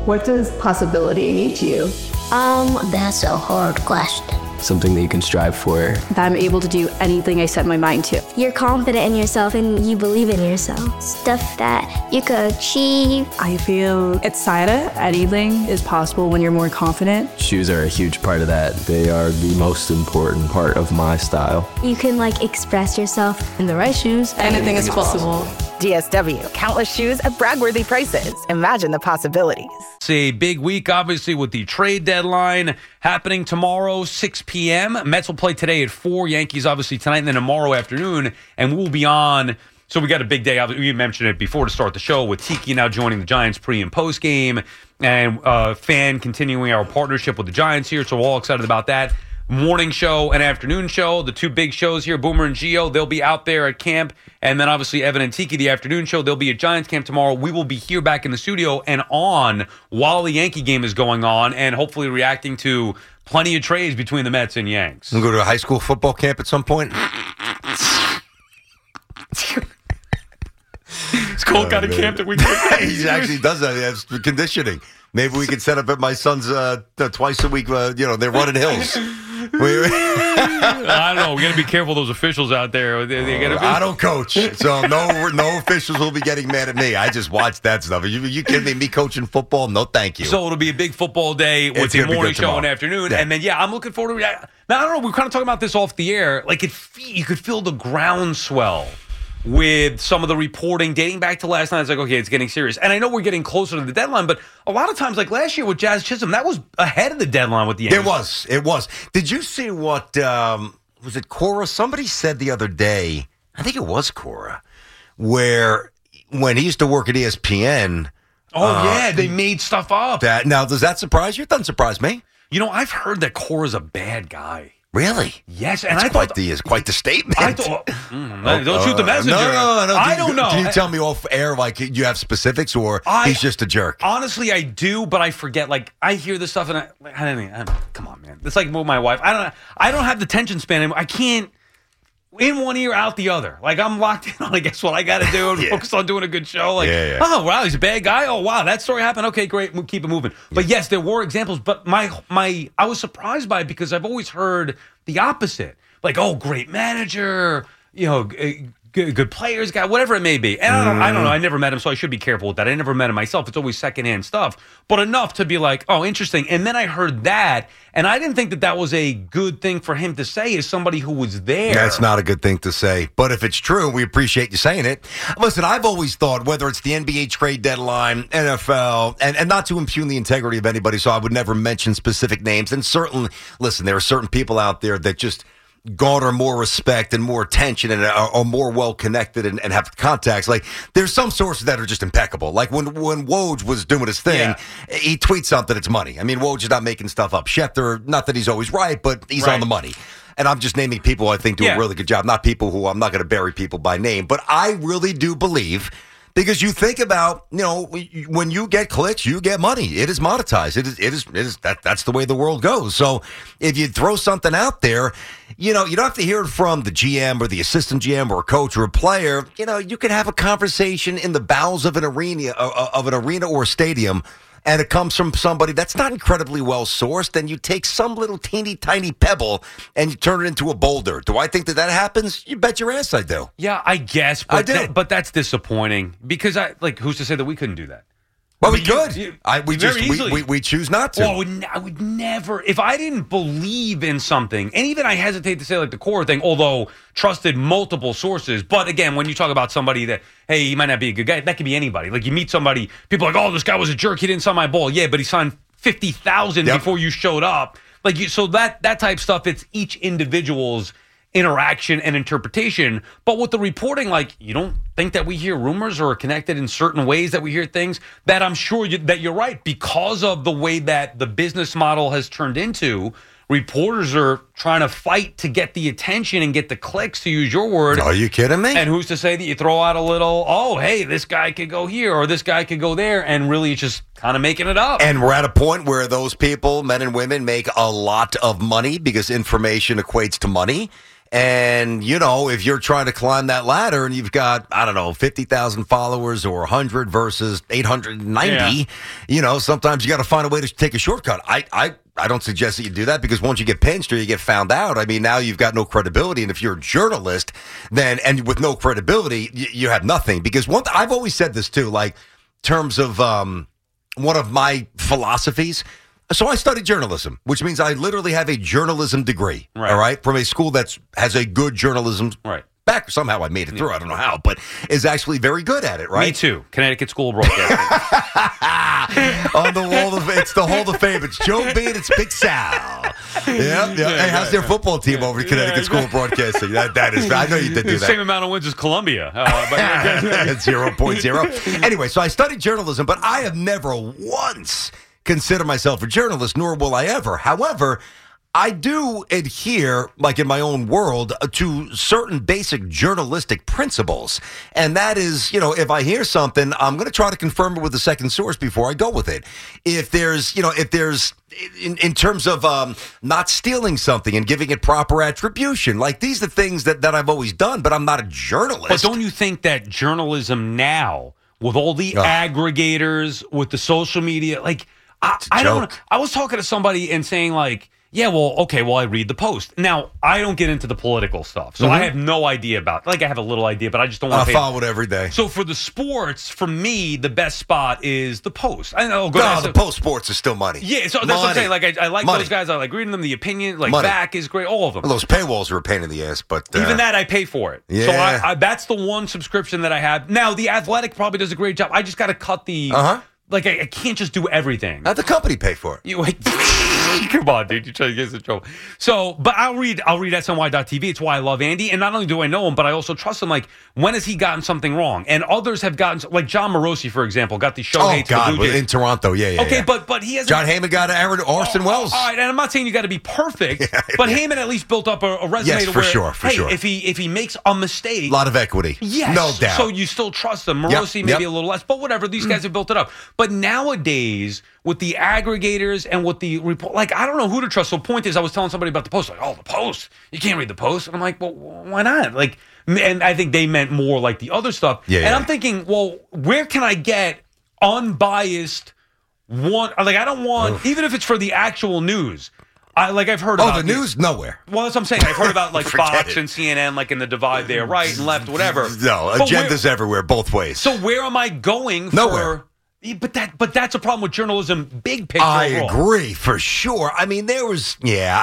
What does possibility mean to you? That's a hard question. Something that you can strive for. That I'm able to do anything I set my mind to. You're confident in yourself and you believe in yourself. Stuff that you could achieve. I feel excited. Anything is possible when you're more confident. Shoes are a huge part of that. They are the most important part of my style. You can express yourself. In the right shoes, anything is possible. DSW, countless shoes at brag-worthy prices. Imagine the possibilities. It's a big week, obviously, with the trade deadline happening tomorrow, 6 p.m. Mets will play today at 4. Yankees, obviously, tonight and then tomorrow afternoon. And we'll be on. So we got a big day. We mentioned it before to start the show with Tiki now joining the Giants pre- and post-game. And Fan continuing our partnership with the Giants here. So we're all excited about that. Morning show and afternoon show, the two big shows here, Boomer and Gio, they'll be out there at camp. And then obviously Evan and Tiki, the afternoon show, they'll be at Giants camp tomorrow. We will be here back in the studio and on while the Yankee game is going on and hopefully reacting to plenty of trades between the Mets and Yanks. We'll go to a high school football camp at some point. It's Cole kind of camp that we can. He actually does that. He has conditioning. Maybe we could set up at my son's twice a week. They're running hills. I don't know. We got to be careful. Those officials out there. They gotta be... I don't coach, so no officials will be getting mad at me. I just watch that stuff. You kidding me? Me coaching football? No, thank you. So it'll be a big football day with the morning show and afternoon, and then I'm looking forward to it. Now I don't know. We're kind of talking about this off the air. You could feel the groundswell with some of the reporting dating back to last night. It's okay, it's getting serious. And I know we're getting closer to the deadline, but a lot of times, last year with Jazz Chisholm, that was ahead of the deadline with the Yankees. It was. Did you see what, was it Cora? Somebody said the other day, I think it was Cora, where when he used to work at ESPN. They made stuff up. Now, does that surprise you? It doesn't surprise me. I've heard that Cora's a bad guy. Really? Yes, and that's quite the statement. I thought, don't shoot the messenger. No. I don't know. Can you tell me off air, you have specifics, or he's just a jerk? Honestly, I do, but I forget. I hear this stuff, and I come on, man. It's like with my wife. I don't have the attention span anymore. I can't. In one ear, out the other. I'm locked in on, I guess, what I got to do and focus on doing a good show. Oh, wow, he's a bad guy. Oh, wow, that story happened. Okay, great. We'll keep it moving. But yes, there were examples. But I was surprised by it because I've always heard the opposite. Great manager, good players, guy, whatever it may be. And I don't know. I never met him, so I should be careful with that. I never met him myself. It's always secondhand stuff. But enough to be oh, interesting. And then I heard that, and I didn't think that was a good thing for him to say as somebody who was there. That's not a good thing to say. But if it's true, we appreciate you saying it. Listen, I've always thought, whether it's the NBA trade deadline, NFL, and not to impugn the integrity of anybody, so I would never mention specific names. And certainly, listen, there are certain people out there that just garner more respect and more attention and are more well-connected and have contacts. There's some sources that are just impeccable. When Woj was doing his thing, he tweets something, it's money. I mean, Woj is not making stuff up. Schefter, not that he's always right, but he's on the money. And I'm just naming people I think do a really good job, not people who I'm not going to bury people by name. But I really do believe, because you think about, when you get clicks, you get money. It is monetized. It is that's the way the world goes. So if you throw something out there, you don't have to hear it from the GM or the assistant GM or a coach or a player. You can have a conversation in the bowels of an arena or a stadium, and it comes from somebody that's not incredibly well sourced, and you take some little teeny tiny pebble and you turn it into a boulder. Do I think that happens? You bet your ass I do. Yeah, I guess. But I do. But that's disappointing because who's to say that we couldn't do that? Well, we could. We choose not to. Well, I would never. If I didn't believe in something, and even I hesitate to say the core thing, although trusted multiple sources. But again, when you talk about somebody that, hey, he might not be a good guy, that could be anybody. You meet somebody, people are oh, this guy was a jerk. He didn't sign my ball. Yeah, but he signed 50,000 before you showed up. So that type of stuff, it's each individual's interaction and interpretation. But with the reporting, you don't think that we hear rumors or are connected in certain ways that we hear things that I'm sure that you're right, because of the way that the business model has turned into. Reporters are trying to fight to get the attention and get the clicks, to use your word. Are you kidding me? And who's to say that you throw out a little, oh, hey, this guy could go here or this guy could go there, and really it's just kind of making it up. And we're at a point where those people, men and women, make a lot of money because information equates to money. And, if you're trying to climb that ladder and you've got, 50,000 followers or 100 versus 890, sometimes you got to find a way to take a shortcut. I don't suggest that you do that because once you get pinched or you get found out, now you've got no credibility. And if you're a journalist, and with no credibility, you have nothing. Because I've always said this too, like, terms of one of my philosophies. So I studied journalism, which means I literally have a journalism degree, all right, from a school that has a good journalism back. Somehow I made it through. I don't know how, but is actually very good at it, right? Me too. Connecticut School of Broadcasting. On the wall it's the Hall of Fame. It's Joe Bean. It's Big Sal. Yeah. Hey, how's their football team over at Connecticut School of Broadcasting? That is. I know you did do that. Same amount of wins as Columbia. But 0.0. Anyway, so I studied journalism, but I have never once considered myself a journalist, nor will I ever. However, I do adhere, like in my own world, to certain basic journalistic principles. And that is, if I hear something, I'm going to try to confirm it with a second source before I go with it. If there's in terms of not stealing something and giving it proper attribution, like these are things that I've always done, but I'm not a journalist. But don't you think that journalism now, with all the aggregators, with the social media, like, I don't know. I was talking to somebody and saying, like, yeah, I read the Post. Now, I don't get into the political stuff, so I have no idea about it. Like, I have a little idea, but I just don't want to pay. I follow it every day. So for the sports, for me, the best spot is the Post. I know. The Post sports is still money. Yeah, so that's what I'm saying. Like, I like those guys. I like reading them. The opinion, like, back is great. All of them. Well, those paywalls are a pain in the ass, but even that, I pay for it. Yeah. So that's the one subscription that I have. Now, The Athletic probably does a great job. I just got to cut the... Like, I can't just do everything. Not the company pay for it. Come on, dude. You're trying to get us in trouble. So, but I'll read SNY.TV. It's why I love Andy. And not only do I know him, but I also trust him. Like, when has he gotten something wrong? And others have gotten, like John Morosi, for example, got the show. Oh, God, in Toronto. Yeah. Okay, but he hasn't. John Heyman got Orson Welles. All right, and I'm not saying you got to be perfect, but Heyman at least built up a resume yes, to for where, sure. If he makes a mistake. A lot of equity. Yes. No doubt. So you still trust them. Morosi maybe a little less, but whatever. These guys have built it up. But nowadays, with the aggregators and with the report, like, I don't know who to trust. So point is, I was telling somebody about the Post, like, the Post, you can't read the Post. And I'm like, well, why not? Like, and I think they meant more like the other stuff. Yeah, and I'm thinking, well, where can I get unbiased one? Like, I don't want, even if it's for the actual news. I've heard about the news nowhere. Well, that's what I'm saying. I've heard about like Fox and CNN, like in the divide there, right and left, whatever. No, agendas everywhere, both ways. So where am I going? Nowhere. But that's a problem with journalism, big picture. I agree, for sure. I mean, that's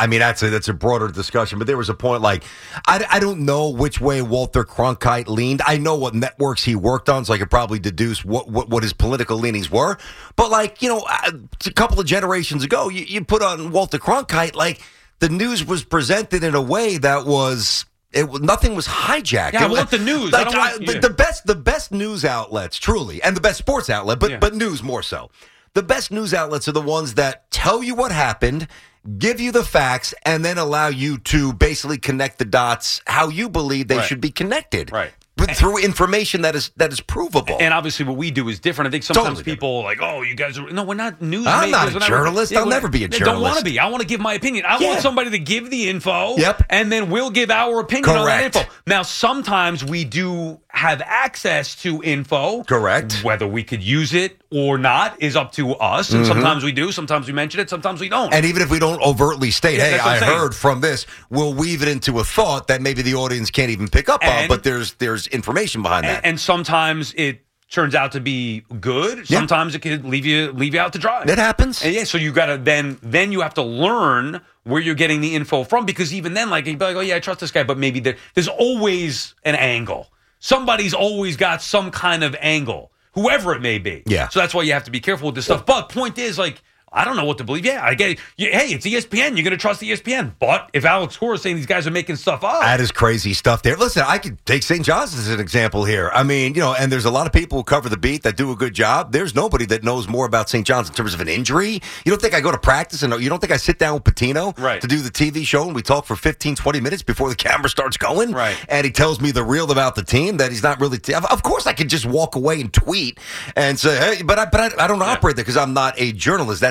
a broader discussion, but there was a point, like, I don't know which way Walter Cronkite leaned. I know what networks he worked on, so I could probably deduce what his political leanings were. But, like, a couple of generations ago, you put on Walter Cronkite, like, the news was presented in a way that was... nothing was hijacked. Yeah, I want the news. Like, the best news outlets, truly, and the best sports outlet, but news more so. The best news outlets are the ones that tell you what happened, give you the facts, and then allow you to basically connect the dots how you believe they should be connected. Right. Through information that is provable. And obviously what we do is different. I think sometimes people are like, you guys are... No, we're not news I'm makers. not a journalist. I'll never be a journalist. I don't want to be. I want to give my opinion. I want somebody to give the info, and then we'll give our opinion on that info. Now, sometimes we do have access to info. Correct. Whether we could use it or not is up to us. And sometimes we do. Sometimes we mention it. Sometimes we don't. And even if we don't overtly state, hey, I heard from this, we'll weave it into a thought that maybe the audience can't even pick up on, but there's information behind that. And sometimes it turns out to be good. Sometimes it could leave you out to dry. It happens. And so you got to then you have to learn where you're getting the info from, because even then, like, you'd be like, I trust this guy, but maybe there's always an angle. Somebody's always got some kind of angle, whoever it may be. Yeah. So that's why you have to be careful with this stuff. But point is, like, I don't know what to believe. Yeah, I get it. Hey, it's ESPN. You're going to trust ESPN. But if Alex Cora is saying these guys are making stuff up. That is crazy stuff there. Listen, I could take St. John's as an example here. I mean, and there's a lot of people who cover the beat that do a good job. There's nobody that knows more about St. John's in terms of an injury. You don't think I go to practice and you don't think I sit down with Patino to do the TV show and we talk for 15, 20 minutes before the camera starts going? Right. And he tells me the real about the team that he's not really. Of course, I could just walk away and tweet and say, hey, but I don't operate there because I'm not a journalist. That's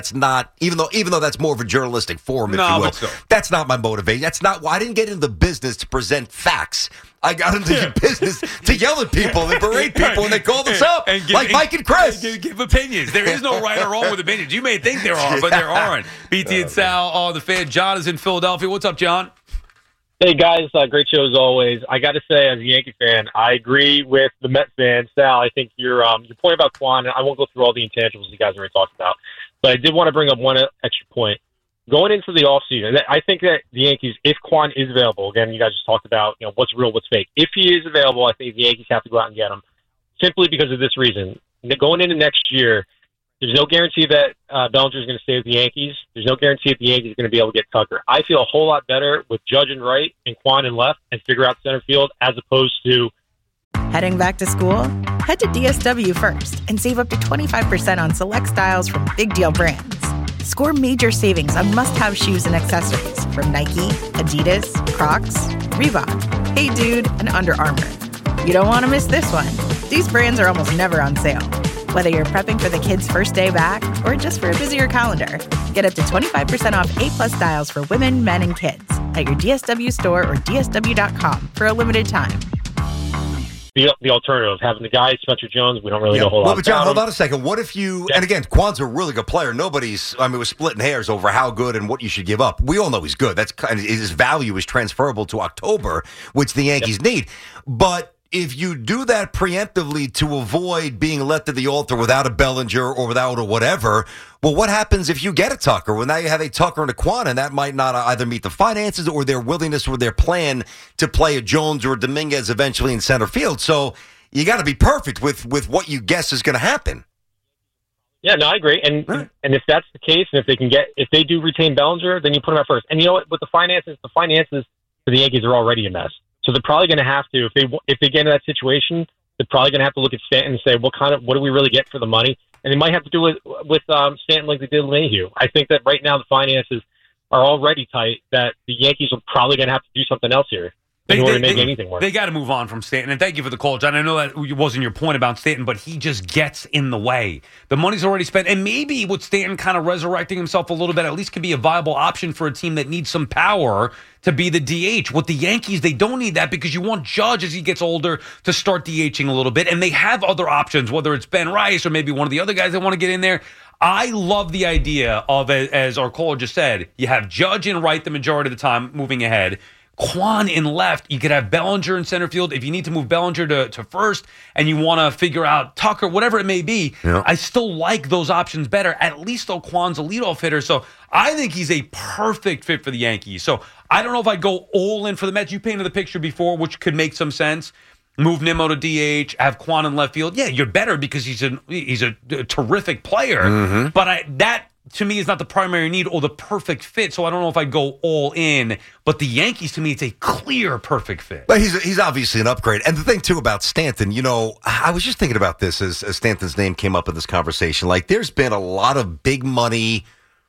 that's not, even though that's more of a journalistic forum, if you will. That's not my motivation. That's not why I didn't get into the business to present facts. I got into the business to yell at people and berate people when they called us up, like Mike and Chris. Give opinions. There is no right or wrong with opinions. You may think there are, but there aren't. BT and Sal are the fan. John is in Philadelphia. What's up, John? Hey, guys. Great show as always. I got to say, as a Yankee fan, I agree with the Mets fan. Sal, I think your point about Kwan, I won't go through all the intangibles you guys already talked about, but I did want to bring up one extra point. Going into the offseason, I think that the Yankees, if Kwan is available, again, you guys just talked about what's real, what's fake. If he is available, I think the Yankees have to go out and get him, simply because of this reason. Going into next year, there's no guarantee that Bellinger is going to stay with the Yankees. There's no guarantee that the Yankees are going to be able to get Tucker. I feel a whole lot better with Judge and right and Kwan in left and figure out center field as opposed to... Heading back to school? Head to DSW first and save up to 25% on select styles from big deal brands. Score major savings on must-have shoes and accessories from Nike, Adidas, Crocs, Reebok, Hey Dude, and Under Armour. You don't want to miss this one. These brands are almost never on sale. Whether you're prepping for the kids' first day back or just for a busier calendar, get up to 25% off A-plus styles for women, men, and kids at your DSW store or DSW.com for a limited time. The alternative, having the guy, Spencer Jones, we don't really know a whole lot but John, about hold him. on a second. What if you, and again, Kwan's a really good player. We're splitting hairs over how good and what you should give up. We all know he's good. That's kind of, his value is transferable to October, which the Yankees need. But if you do that preemptively to avoid being left to the altar without a Bellinger or without a whatever, well, what happens if you get a Tucker? Well, now you have a Tucker and a Kwan, and that might not either meet the finances or their willingness or their plan to play a Jones or a Dominguez eventually in center field. So you got to be perfect with what you guess is going to happen. Yeah, no, I agree. And if that's the case, and if they do retain Bellinger, then you put him at first. And you know what? With the finances for the Yankees are already a mess. So they're probably going to have to, if they get into that situation, they're probably going to have to look at Stanton and say, what do we really get for the money? And they might have to do it with Stanton like they did with Mayhew. I think that right now the finances are already tight, that the Yankees are probably going to have to do something else here in order to make anything work. They got to move on from Stanton. And thank you for the call, John. I know that wasn't your point about Stanton, but he just gets in the way. The money's already spent. And maybe with Stanton kind of resurrecting himself a little bit, at least could be a viable option for a team that needs some power to be the DH. With the Yankees, they don't need that because you want Judge as he gets older to start DHing a little bit. And they have other options, whether it's Ben Rice or maybe one of the other guys that want to get in there. I love the idea of, as our caller just said, you have Judge and right the majority of the time moving ahead. Kwan in left. You could have Bellinger in center field. If you need to move Bellinger to first and you want to figure out Tucker, whatever it may be, I still like those options better. At least though Kwan's a leadoff hitter. So I think he's a perfect fit for the Yankees. So I don't know if I'd go all in for the Mets. You painted the picture before, which could make some sense. Move Nimmo to DH, have Kwan in left field. Yeah, you're better because he's a terrific player. Mm-hmm. But that, to me, is not the primary need or the perfect fit. So I don't know if I go all in. But the Yankees, to me, it's a clear perfect fit. But he's obviously an upgrade. And the thing, too, about Stanton, I was just thinking about this as Stanton's name came up in this conversation. Like, there's been a lot of big money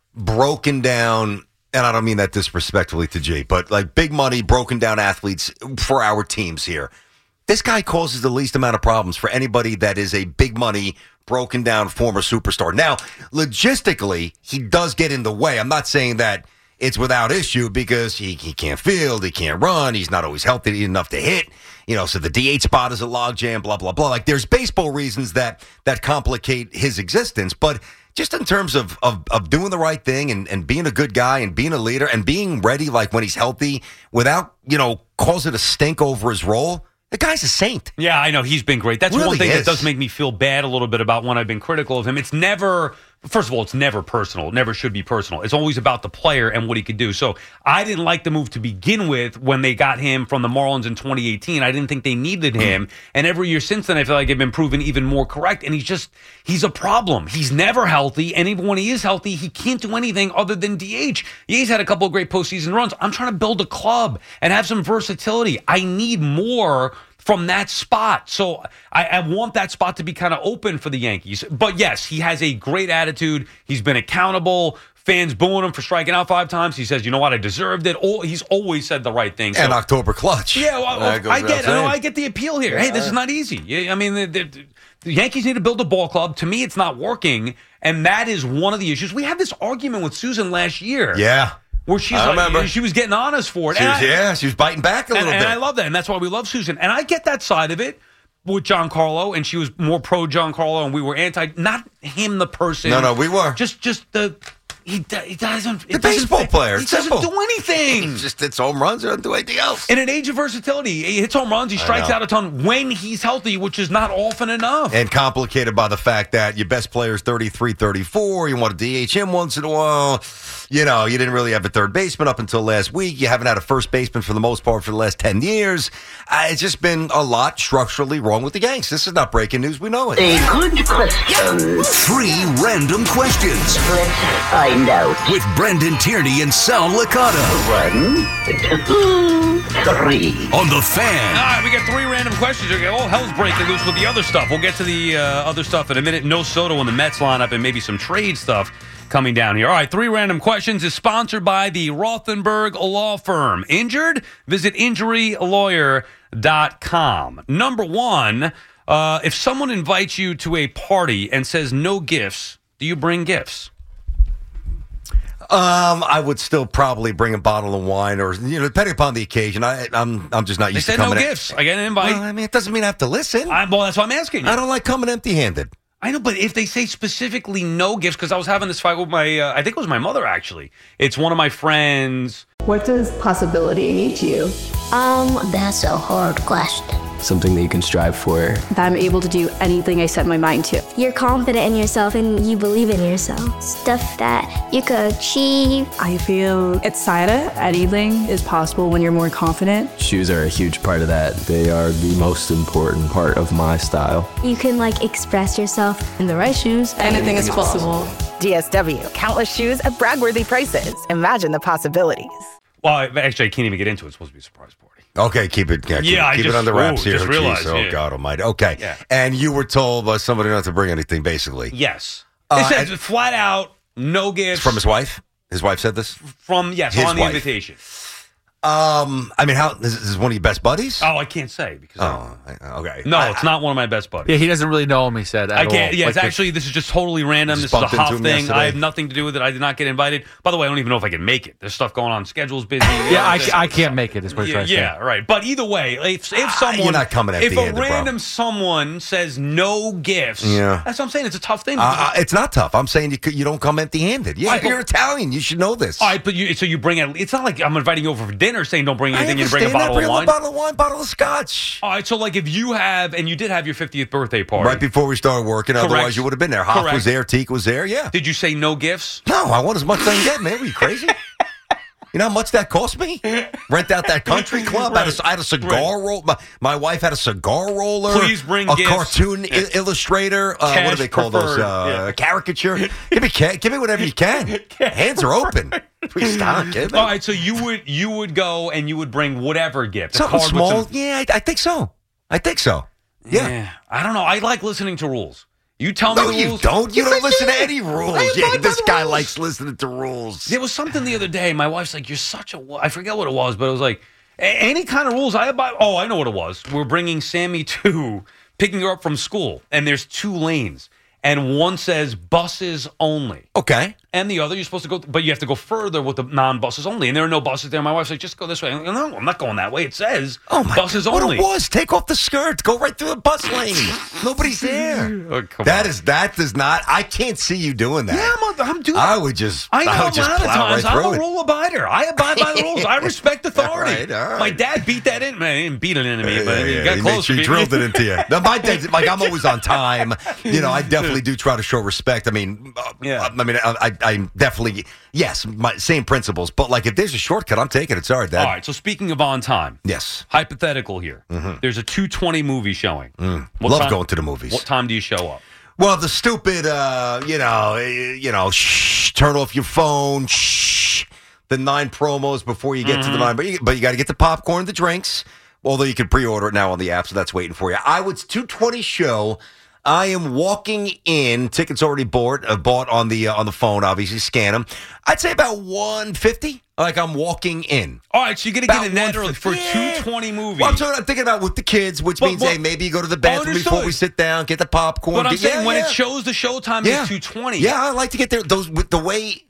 broken down, and I don't mean that disrespectfully to G, but like big money broken down athletes for our teams here. This guy causes the least amount of problems for anybody that is a big money, broken down former superstar. Now, logistically, he does get in the way. I'm not saying that it's without issue because he can't field, he can't run, he's not always healthy enough to hit. So the DH spot is a logjam, blah, blah, blah. Like, there's baseball reasons that complicate his existence. But just in terms of doing the right thing and being a good guy and being a leader and being ready, like, when he's healthy without, causing a stink over his role, the guy's a saint. Yeah, I know. He's been great. That's really one thing that does make me feel bad a little bit about when I've been critical of him. It's never, first of all, it's never personal. It never should be personal. It's always about the player and what he could do. So I didn't like the move to begin with when they got him from the Marlins in 2018. I didn't think they needed him. And every year since then, I feel like I've been proven even more correct. And he's a problem. He's never healthy. And even when he is healthy, he can't do anything other than DH. He's had a couple of great postseason runs. I'm trying to build a club and have some versatility. I need more from that spot. So I want that spot to be kind of open for the Yankees. But yes, he has a great attitude. He's been accountable. Fans booing him for striking out 5 times. He says, you know what, I deserved it. He's always said the right thing. And October clutch. Yeah, well, I get the appeal here. Hey, this is not easy. I mean, The Yankees need to build a ball club. To me, it's not working, and that is one of the issues. We had this argument with Susan last year. Yeah. Where she's like, she was getting on us for it. She was biting back a little bit. And I love that, and that's why we love Susan. And I get that side of it with Giancarlo, and she was more pro Giancarlo, and we were anti. Not him, the person. No, we were. Just the. He doesn't. The baseball player. He doesn't do anything. He just hits home runs. He doesn't do anything else. In an age of versatility, he hits home runs. He strikes out a ton when he's healthy, which is not often enough. And complicated by the fact that your best player is 33, 34. You want to DH him once in a while. You know, you didn't really have a third baseman up until last week. You haven't had a first baseman for the most part for the last 10 years. It's just been a lot structurally wrong with the Yanks. This is not breaking news. We know it. A good question. 3 random questions. Let's find out. With Brendan Tierney and Sal Licata. 1, 2, 3. On The Fan. All right, we got 3 random questions. Okay, all hell's breaking loose with the other stuff. We'll get to the other stuff in a minute. No Soto in the Mets lineup and maybe some trade stuff coming down here. All right, 3 random questions is sponsored by the Rothenberg Law Firm. Injured? Visit injurylawyer.com. Number 1, if someone invites you to a party and says no gifts, do you bring gifts? I would still probably bring a bottle of wine, or depending upon the occasion. I'm just not used to coming. They said no gifts. I get an invite. Well, I mean, it doesn't mean I have to listen. Well, that's why I'm asking you. I don't like coming empty-handed. I know, but if they say specifically no gifts, because I was having this fight with my, I think it was my mother, actually. It's one of my friends. What does possibility mean to you? That's a hard question. Something that you can strive for. That I'm able to do anything I set my mind to. You're confident in yourself and you believe in yourself. Stuff that you could achieve. I feel excited. Anything is possible when you're more confident. Shoes are a huge part of that. They are the most important part of my style. You can express yourself. In the right shoes, anything is possible. DSW, countless shoes at brag-worthy prices. Imagine the possibilities. Well, actually, I can't even get into it. It's supposed to be a surprise party. Okay, keep it under wraps here. Just realized, Oh, God almighty. Okay. Yeah. And you were told by somebody not to bring anything, basically. Yes. It said flat out, no gifts. From his wife? His wife said this? On the invitation. I mean, how is this one of your best buddies? Oh, I can't say because. Okay. No, it's not one of my best buddies. Yeah, he doesn't really know him. He said, I can't. Yeah, it's actually this is just totally random. This is a Huff thing. I have nothing to do with it. I did not get invited. By the way, I don't even know if I can make it. There's stuff going on. Schedule's busy. I can't make it. Is what you're saying. Yeah, right. But either way, if someone, you're not coming at if the a end, random someone says no gifts, that's what I'm saying. It's a tough thing. It's not tough. I'm saying you don't come empty-handed. Yeah, you're Italian. You should know this. All right, but you bring it. It's not like I'm inviting you over for dinner saying don't bring anything. You bring a bottle of wine. Bottle of wine, bottle of scotch. All right, so if you have, and you did have your 50th birthday party. Right before we started working, otherwise you would have been there. Hoff was there, Teak was there, yeah. Did you say no gifts? No, I want as much as I can get, man. Are you crazy? You know how much that cost me? Rent out that country club. I had a cigar roll. My wife had a cigar roller. Please bring a gifts. Cartoon illustrator. What do they call those? Caricature. Give me whatever you can. Hands are open. Please stop. All right, so you would go and you would bring whatever gift. Something small. Yeah, I think so. Yeah. I don't know. I like listening to rules. You tell me the rules. No, you don't. You don't listen to any rules. Yeah, this guy likes listening to rules. There was something the other day. My wife's like, you're such a... I forget what it was, but it was like, any kind of rules I abide... Oh, I know what it was. We're bringing Sammy to picking her up from school, and there's 2 lanes. And one says buses only. Okay. And the other, you're supposed to go, but you have to go further with the non-buses only. And there are no buses there. My wife's like, just go this way. I'm like, no, I'm not going that way. It says buses only. What it was, take off the skirt. Go right through the bus lane. Nobody's there. That does not, I can't see you doing that. Yeah, I'm doing I would just I know I would a just lot of plow times. right through I'm a rule abider. I abide by the rules. I respect authority. All right. My dad beat that in. Man, he didn't beat it into me, but he got close. He drilled it into you. Now, my dad's, I'm always on time. I definitely do try to show respect. I mean, I definitely, yes, my same principles. But if there's a shortcut, I'm taking it. Sorry, Dad. All right. So speaking of on time, yes, hypothetical here. Mm-hmm. There's a 2:20 movie showing. Love going to the movies. What time do you show up? Well, the stupid, turn off your phone. The 9 promos before you get to the 9, but you got to get the popcorn, the drinks. Although you can pre-order it now on the app, so that's waiting for you. I would 2:20 show. I am walking in. Tickets already bought on the phone. Obviously, scan them. I'd say about 150. Like I'm walking in. All right, so you're gonna get in that early for 2:20 movie. Well, I'm thinking about with the kids, which means hey, maybe you go to the bathroom before we sit down, get the popcorn. But I'm saying when it shows the showtime is 2:20. Yeah, I like to get there. Those with the way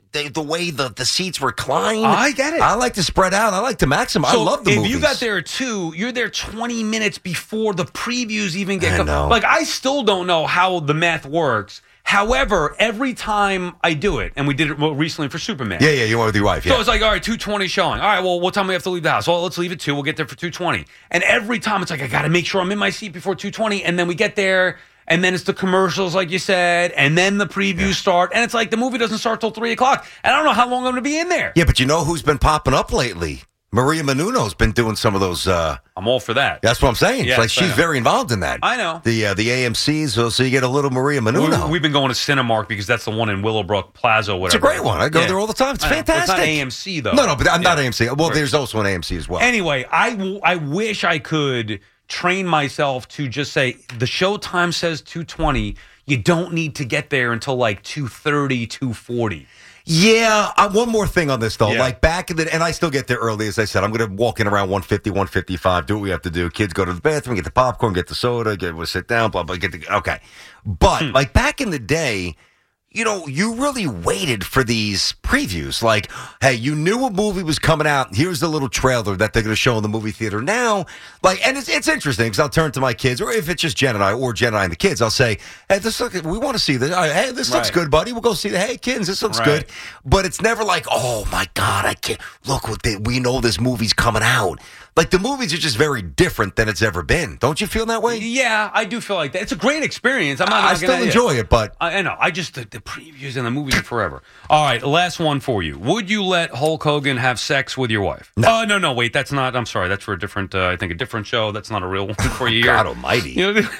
the seats recline. I get it. I like to spread out. I like to maximize. So I love the movies. If you got there at 2, you're there 20 minutes before the previews even get going. Like, I still don't know how the math works. However, every time I do it, and we did it recently for Superman. Yeah, you went with your wife. So it's like, all right, 2:20 showing. All right, well, what time do we have to leave the house? Well, let's leave at 2. We'll get there for 2:20. And every time it's like, I got to make sure I'm in my seat before 2:20. And then we get there, and then it's the commercials, like you said, and then the previews start. And it's like the movie doesn't start till 3 o'clock. And I don't know how long I'm going to be in there. Yeah, but you know who's been popping up lately? Maria Menouno's been doing some of those. I'm all for that. That's what I'm saying. Yes, it's like she's very involved in that. I know. The AMCs, so you get a little Maria Menouno. We've been going to Cinemark because that's the one in Willowbrook Plaza, whatever. It's a great one. I go there all the time. It's fantastic. It's not AMC, though. No, but I'm not AMC. Well, there's also an AMC as well. Anyway, I wish I could train myself to just say, the showtime says 2:20. You don't need to get there until like 2:30, 2:40. Yeah, one more thing on this, though. Like back in the... And I still get there early, as I said. I'm going to walk in around 1:50, 1:55, do what we have to do. Kids go to the bathroom, get the popcorn, get the soda, we'll sit down, blah, blah, okay. But, like, back in the day... You know, you really waited for these previews. Like, hey, you knew a movie was coming out. Here's the little trailer that they're going to show in the movie theater now. Like, and it's interesting because I'll turn to my kids, or if it's just Jen and I, or Jen and I and the kids, I'll say, hey, we want to see this. Hey, this looks good, buddy. We'll go see Hey, kids, this looks good. But it's never like, oh, my God, I can't. Look, we know this movie's coming out. Like, the movies are just very different than it's ever been. Don't you feel that way? Yeah, I do feel like that. It's a great experience. I still enjoy it, but... I know. I just, the previews and the movies are forever. All right, last one for you. Would you let Hulk Hogan have sex with your wife? No. No, wait, that's not, I'm sorry. That's for a different, I think a different show. That's not a real one for you. God almighty.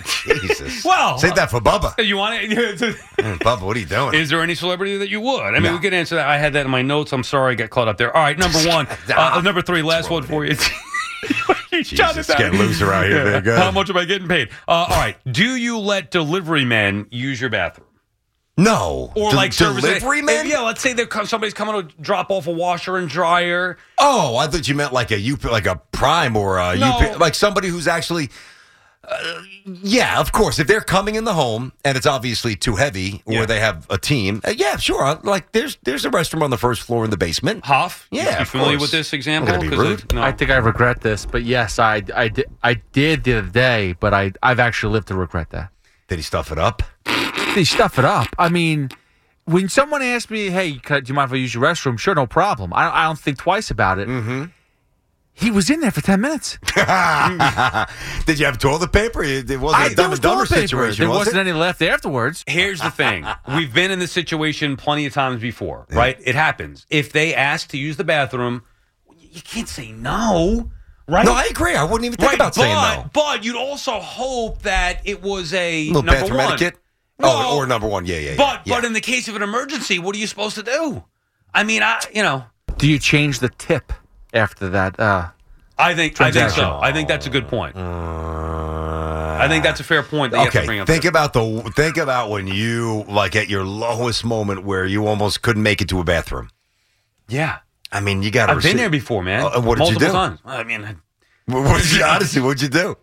Jesus. Well. Save that for Bubba. You want it? Bubba, what are you doing? Is there any celebrity that you would? I mean, we could answer that. I had that in my notes. I'm sorry I got caught up there. All right, number 1. Number 3, last one for you. Jesus, getting loser out here. There, how much am I getting paid? All right. Do you let delivery men use your bathroom? No. Or like delivery men? Yeah, let's say somebody's coming to drop off a washer and dryer. Oh, I thought you meant like a Prime or a UP, like somebody who's actually... yeah, of course. If they're coming in the home and it's obviously too heavy, or they have a team, yeah, sure. Like there's a restroom on the first floor in the basement. Hoff, yeah, you familiar with this example? Be rude. I think I regret this, but yes, I did the other day, but I've actually lived to regret that. Did he stuff it up? Did he stuff it up? I mean, when someone asks me, "Hey, do you mind if I use your restroom?" Sure, no problem. I don't think twice about it. Mm-hmm. He was in there for 10 minutes. Did you have toilet paper? It wasn't a Dumb and Dumber situation. There wasn't any left afterwards. Here's the thing. We've been in this situation plenty of times before, right? It happens. If they ask to use the bathroom, you can't say no, right? No, I agree. I wouldn't even think about saying no. But you'd also hope that it was a little number bathroom one. etiquette. Oh, or number 1. Yeah. But in the case of an emergency, what are you supposed to do? I mean, Do you change the tip after that? I think so. I think that's a good point. I think that's a fair point that you have to bring up. Think about when you like at your lowest moment where you almost couldn't make it to a bathroom. Yeah. I mean, you got to. I've been there before, man. What did you do? Times. I mean, honestly, what'd you do?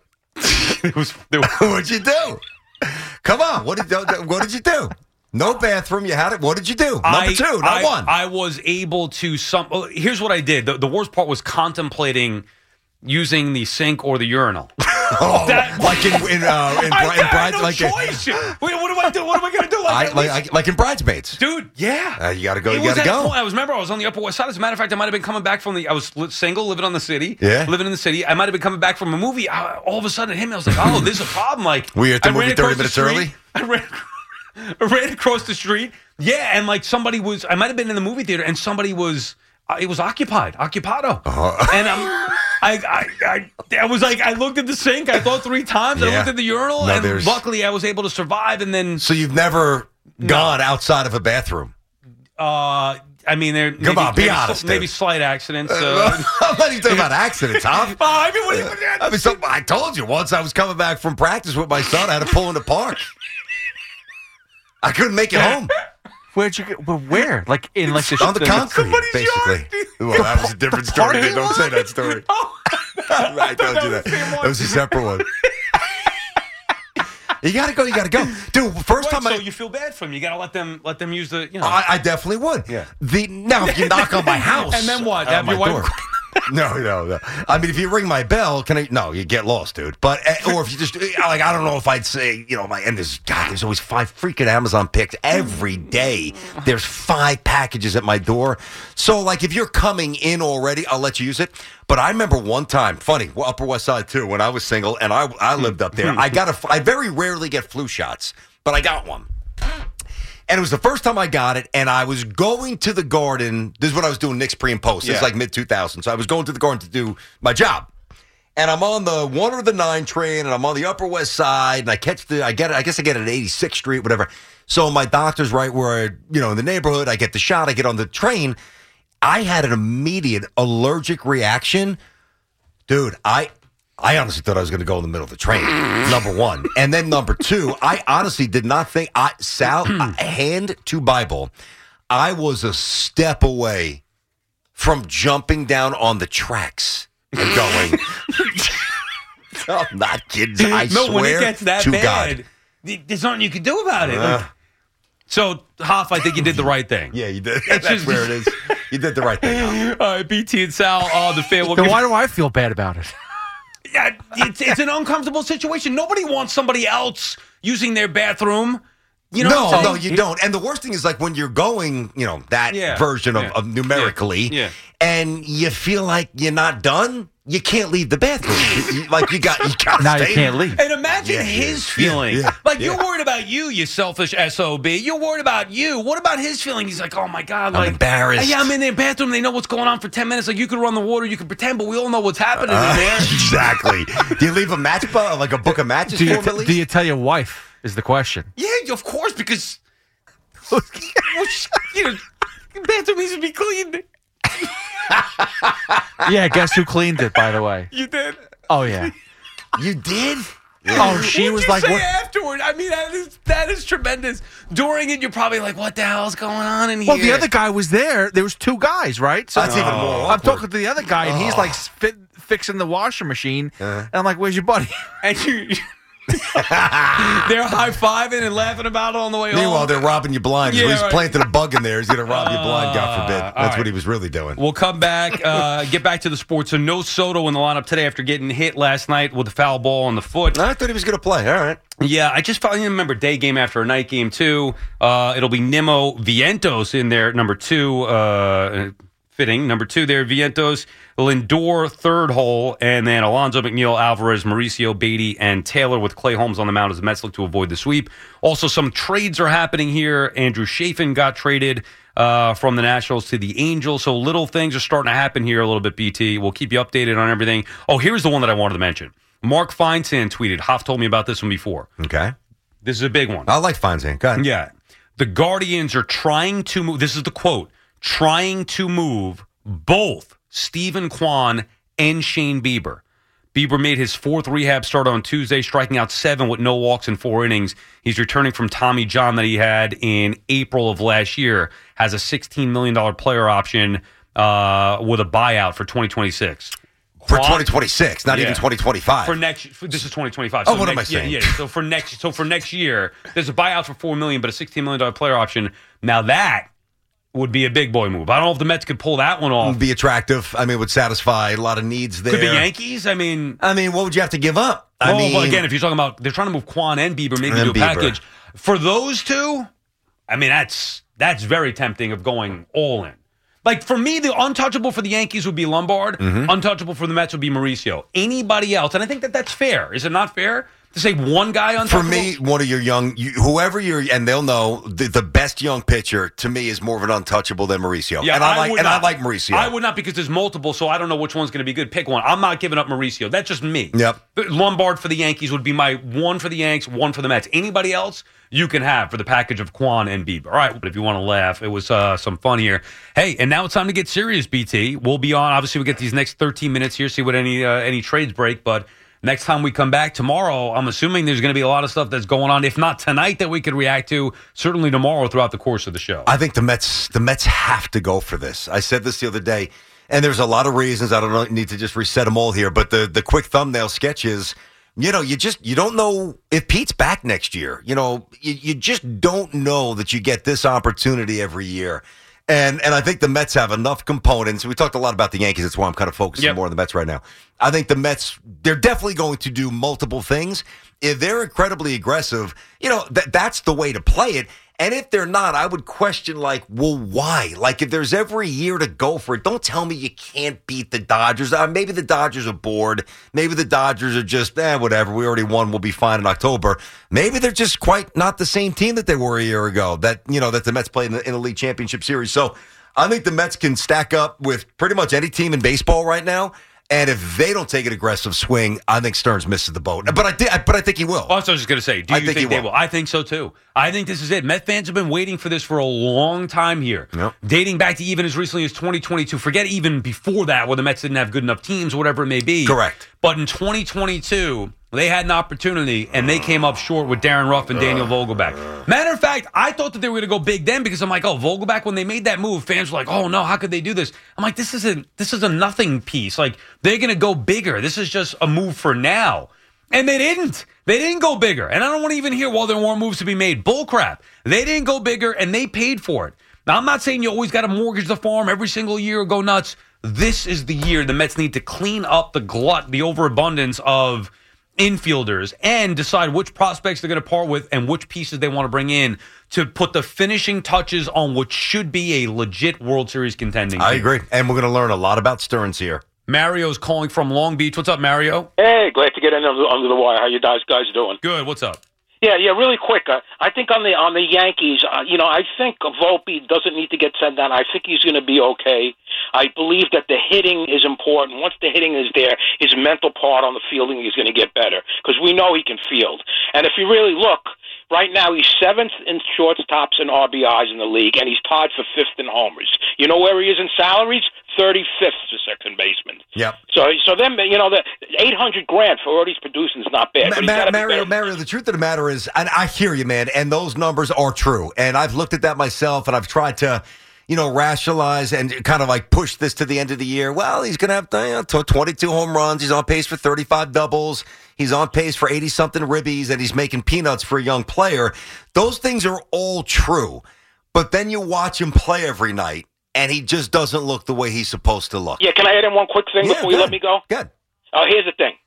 What'd you do? Come on, what did you do? No bathroom. You had it. What did you do? Number 2, not 1. I was able to here's what I did. The worst part was contemplating using the sink or the urinal. Like in choice. Wait, what do I do? What am I going to do? Like in Bridesmaids, dude. Yeah, you got to go. You got to go. I was on the Upper West Side. As a matter of fact, I might have been coming back I was single, living in the city. I might have been coming back from a movie. All of a sudden, I was like, "Oh, this is a problem." Like, we at the movie 30 minutes early. I ran across the street. Yeah, and like somebody was. I might have been in the movie theater, and somebody was. It was occupado, and I was like, I looked at the sink. I thought 3 times. I looked at the urinal, and luckily I was able to survive. And then, so you've never gone outside of a bathroom? I mean, be honest. Maybe slight accidents. I'm not even talking about accidents, huh? I told you once I was coming back from practice with my son. I had to pull in the park. I couldn't make it home. Where'd you get? Well, where? Like in like on the concrete, basically. Well, that was a different story. Don't say that story. I told you that. That was a separate one. You gotta go. Dude, first time so you feel bad for them. You gotta let them use the. I definitely would. Yeah. Now, if you knock on my house, and then what? Have your wife? No. I mean, if you ring my bell, no, you get lost, dude. But or if you just like, I don't know if I'd say, there's always 5 freaking Amazon picks every day. There's 5 packages at my door. So like, if you're coming in already, I'll let you use it. But I remember one time, funny, Upper West Side too, when I was single and I lived up there. I very rarely get flu shots, but I got one. And it was the first time I got it, and I was going to the Garden. This is what I was doing, Knicks pre and post. It's like mid-2000s. So I was going to the Garden to do my job. And I'm on the 1 or the 9 train, and I'm on the Upper West Side, and I guess I get it at 86th Street, whatever. So my doctor's right where, in the neighborhood. I get the shot. I get on the train. I had an immediate allergic reaction. Dude, I honestly thought I was going to go in the middle of the train, number one. And then number 2, I honestly did not think, Sal, hand to Bible, I was a step away from jumping down on the tracks and going, I'm not kidding. I swear when it gets that to bad, God. There's nothing you can do about it. So, Hoff, I think you did the right thing. Yeah, you did. That's where it is. You did the right thing. All right, BT and Sal on the fan. Then why do I feel bad about it? Yeah, it's an uncomfortable situation. Nobody wants somebody else using their bathroom. No, you don't. And the worst thing is like when you're going, that version of numerically, and you feel like you're not done. You can't leave the bathroom. You got now stay. You can't leave. And imagine his feeling. You're worried about you selfish SOB. You're worried about you. What about his feeling? He's like, oh my God, I'm embarrassed. Yeah, I'm in their bathroom. They know what's going on for 10 minutes. Like you could run the water, you could pretend, but we all know what's happening in there. Exactly. Do you leave a match like a book of matches for him at least? Do you tell your wife? Is the question? Yeah, of course, because bathroom needs to be cleaned. Yeah, guess who cleaned it, by the way? You did. Oh, yeah. You did? Oh, she was like, what afterward? I mean, that is tremendous. During it, you're probably like, what the hell's going on in here? Well, the other guy was there. There was 2 guys, right? So that's even more awkward. I'm talking to the other guy, and he's like fixing the washer machine. And I'm like, where's your buddy? And they're high-fiving and laughing about it on the way home. Meanwhile, they're robbing you blind. Yeah, he's planted a bug in there. He's going to rob you blind, God forbid. That's what he was really doing. We'll come back, get back to the sports. So no Soto in the lineup today after getting hit last night with a foul ball on the foot. I thought he was going to play. All right. Yeah, I just finally remember day game after a night game, too. It'll be Nimmo Vientos in there, number 2. Fitting. Number 2 there, Vientos, Lindor, 3rd hole, and then Alonso, McNeil, Alvarez, Mauricio, Beatty, and Taylor with Clay Holmes on the mound as the Mets look to avoid the sweep. Also, some trades are happening here. Andrew Chafin got traded from the Nationals to the Angels, so little things are starting to happen here a little bit, BT. We'll keep you updated on everything. Oh, here's the one that I wanted to mention. Mark Feinsand tweeted. Hoff told me about this one before. Okay. This is a big one. I like Feinsand. Go ahead. Yeah. The Guardians are trying to move. This is the quote. Trying to move both Stephen Kwan and Shane Bieber. Bieber made his 4th rehab start on Tuesday, striking out 7 with no walks in 4 innings. He's returning from Tommy John that he had in April of last year. Has a $16 million player option with a buyout for 2026. For 2026, not even 2025. This is 2025. Oh, what am I saying? Yeah. So for next year, there's a buyout for $4 million, but a $16 million player option. Now that would be a big boy move. I don't know if the Mets could pull that one off. Would be attractive. I mean, would satisfy a lot of needs there. Could the Yankees? I mean, what would you have to give up? Well, again, if you're talking about they're trying to move Kwan and Bieber, maybe do a package for those 2. I mean, that's very tempting of going all in. Like for me, the untouchable for the Yankees would be Lombard. Untouchable for the Mets would be Mauricio. Anybody else, and I think that's fair. Is it not fair to say one guy untouchable? For me, one of your whoever you're, and they'll know the best young pitcher to me is more of an untouchable than Mauricio. Yeah, and I like Mauricio. I would not because there's multiple, so I don't know which one's going to be good. Pick one. I'm not giving up Mauricio. That's just me. Yep. Lombard for the Yankees would be my 1 for the Yanks, 1 for the Mets. Anybody else you can have for the package of Kwan and Bieber. All right, but if you want to laugh, it was some fun here. Hey, and now it's time to get serious, BT. We'll be on. Obviously, we get these next 13 minutes here, see what any trades break, but Next time we come back tomorrow, I'm assuming there's going to be a lot of stuff that's going on, if not tonight, that we could react to, certainly tomorrow throughout the course of the show. I think the Mets have to go for this. I said this the other day, and there's a lot of reasons. I don't need to just reset them all here, but the quick thumbnail sketch is, you don't know if Pete's back next year. You just don't know that you get this opportunity every year. And I think the Mets have enough components. We talked a lot about the Yankees. That's why I'm kind of focusing more on the Mets right now. I think the Mets, they're definitely going to do multiple things. If they're incredibly aggressive, that's the way to play it. And if they're not, I would question, why? If there's every year to go for it, don't tell me you can't beat the Dodgers. Maybe the Dodgers are bored. Maybe the Dodgers are just, whatever. We already won. We'll be fine in October. Maybe they're just quite not the same team that they were a year ago, that the Mets played in the League Championship Series. So I think the Mets can stack up with pretty much any team in baseball right now. And if they don't take an aggressive swing, I think Stearns misses the boat. But I think he will. Well, that's what I was just going to say. Do you think they will? I think so, too. I think this is it. Met fans have been waiting for this for a long time here. Yep. Dating back to even as recently as 2022. Forget even before that, where the Mets didn't have good enough teams, whatever it may be. Correct. But in 2022, they had an opportunity, and they came up short with Darren Ruff and Daniel Vogelbach. Matter of fact, I thought that they were going to go big then because I'm like, Vogelbach, when they made that move, fans were like, oh, no, how could they do this? I'm like, this is a nothing piece. They're going to go bigger. This is just a move for now. And they didn't. They didn't go bigger. And I don't want to even hear, there weren't moves to be made. Bullcrap. They didn't go bigger, and they paid for it. Now, I'm not saying you always got to mortgage the farm every single year or go nuts. This is the year the Mets need to clean up the overabundance of infielders and decide which prospects they're going to part with and which pieces they want to bring in to put the finishing touches on what should be a legit World Series contending team. I agree. And we're going to learn a lot about Stearns here. Mario's calling from Long Beach. What's up, Mario? Hey, glad to get in under the wire. How you guys doing? Good. What's up? Yeah, really quick. I think on the Yankees, I think Volpe doesn't need to get sent down. I think he's going to be okay. I believe that the hitting is important. Once the hitting is there, his mental part on the fielding is going to get better because we know he can field. And if you really look, right now he's 7th in shortstops and RBIs in the league, and he's tied for 5th in homers. You know where he is in salaries? 35th for second baseman. Yep. So then, the $800,000 for what he's producing is not bad. Mario, the truth of the matter is, and I hear you, man, and those numbers are true. And I've looked at that myself, and I've tried to, rationalize and kind of push this to the end of the year. Well, he's going to have 22 home runs. He's on pace for 35 doubles. He's on pace for 80-something ribbies, and he's making peanuts for a young player. Those things are all true. But then you watch him play every night, and he just doesn't look the way he's supposed to look. Yeah, can I add in one quick thing before you let me go? Good. Here's the thing.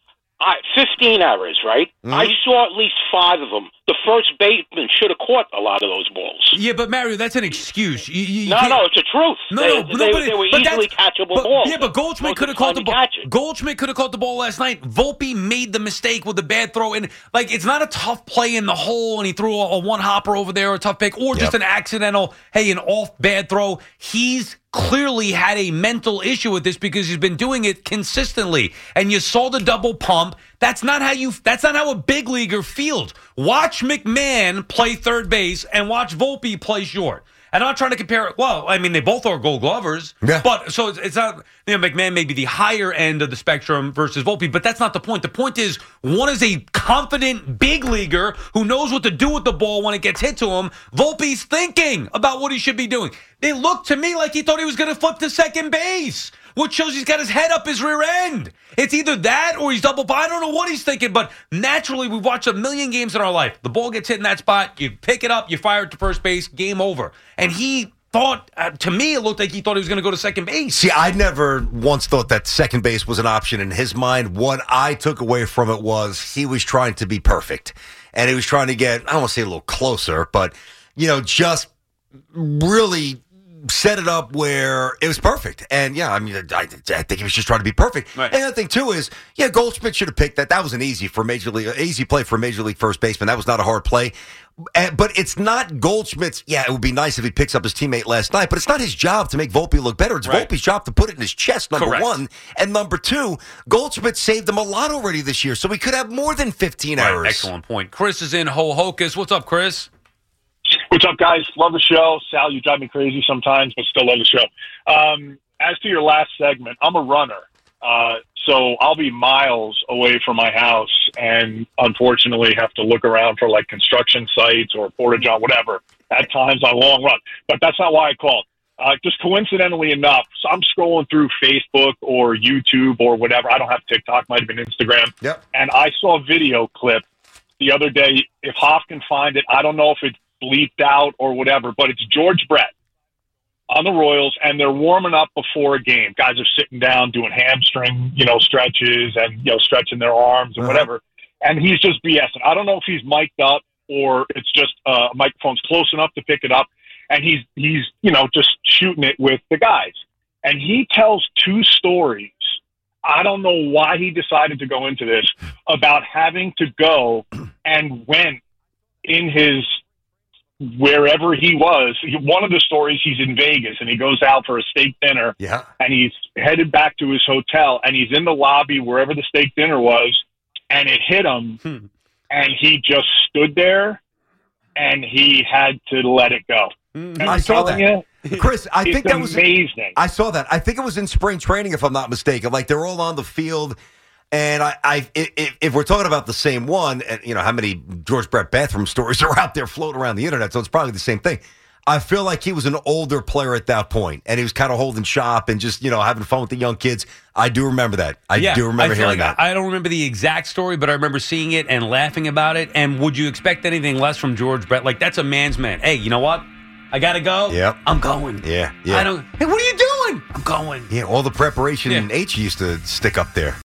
15 errors, right? Mm-hmm. I saw at least 5 of them. The first baseman should have caught a lot of those balls. Yeah, but Mario, that's an excuse. No, it's the truth. They were easily catchable balls. Yeah, but Goldschmidt could have caught the ball. Goldschmidt could have caught the ball last night. Volpe made the mistake with the bad throw, and it's not a tough play in the hole, and he threw a one hopper over there, or a tough pick, or just an accidental, an off bad throw. He's clearly had a mental issue with this because he's been doing it consistently. And you saw the double pump. That's not how a big leaguer feels. Watch McMahon play third base and watch Volpe play short. And I'm not trying to compare it. Well, they both are Gold Glovers. Yeah. But so it's not, McMahon may be the higher end of the spectrum versus Volpe, but that's not the point. The point is, one is a confident big leaguer who knows what to do with the ball when it gets hit to him. Volpe's thinking about what he should be doing. It looked to me like he thought he was going to flip to second base, which shows he's got his head up his rear end. It's either that or he's double. I don't know what he's thinking, but naturally, we've watched a million games in our life. The ball gets hit in that spot, you pick it up, you fire it to first base, game over. And he thought, to me, it looked like he thought he was going to go to second base. See, I never once thought that second base was an option in his mind. What I took away from it was he was trying to be perfect. And he was trying to get, I don't want to say a little closer, but, just really set it up where it was perfect. And I think he was just trying to be perfect. Right. And the other thing too is, Goldschmidt should have picked that. That was an easy play for a major league first baseman. That was not a hard play. But it's not Goldschmidt's. Yeah, it would be nice if he picks up his teammate last night, but it's not his job to make Volpe look better. It's Volpe's job to put it in his chest, number one. And number two, Goldschmidt saved them a lot already this year, so we could have more than 15 errors. Excellent point. Chris is in Ho-Hocus. What's up, Chris? What's up, guys? Love the show. Sal, you drive me crazy sometimes, but still love the show. As to your last segment, I'm a runner. So I'll be miles away from my house and unfortunately have to look around for like construction sites or porta-john, whatever, at times on a long run. But that's not why I called. Just coincidentally enough, so I'm scrolling through Facebook or YouTube or whatever. I don't have TikTok, might have been Instagram. Yep. And I saw a video clip the other day. If Hoff can find it, I don't know if it's bleeped out or whatever, but it's George Brett on the Royals, and they're warming up before a game. Guys are sitting down doing hamstring, stretches and, stretching their arms and whatever. And he's just BSing. I don't know if he's mic'd up or it's just microphone's close enough to pick it up. And he's just shooting it with the guys. And he tells two stories. I don't know why he decided to go into this, about having to go and went in his wherever he was. One of the stories, he's in Vegas and he goes out for a steak dinner. Yeah. And he's headed back to his hotel and he's in the lobby wherever the steak dinner was, and it hit him and he just stood there and he had to let it go. And I saw that. Chris, I think that was amazing. I saw that. I think it was in spring training, if I'm not mistaken. Like, they're all on the field. And if we're talking about the same one, and how many George Brett bathroom stories are out there floating around the internet, so it's probably the same thing. I feel like he was an older player at that point, and he was kind of holding shop and just, having fun with the young kids. I do remember that. I do remember hearing that. I don't remember the exact story, but I remember seeing it and laughing about it. And would you expect anything less from George Brett? Like, that's a man's man. Hey, you know what? I got to go. Yep. I'm going. Yeah. Hey, what are you doing? I'm going. Yeah, all the preparation H used to stick up there.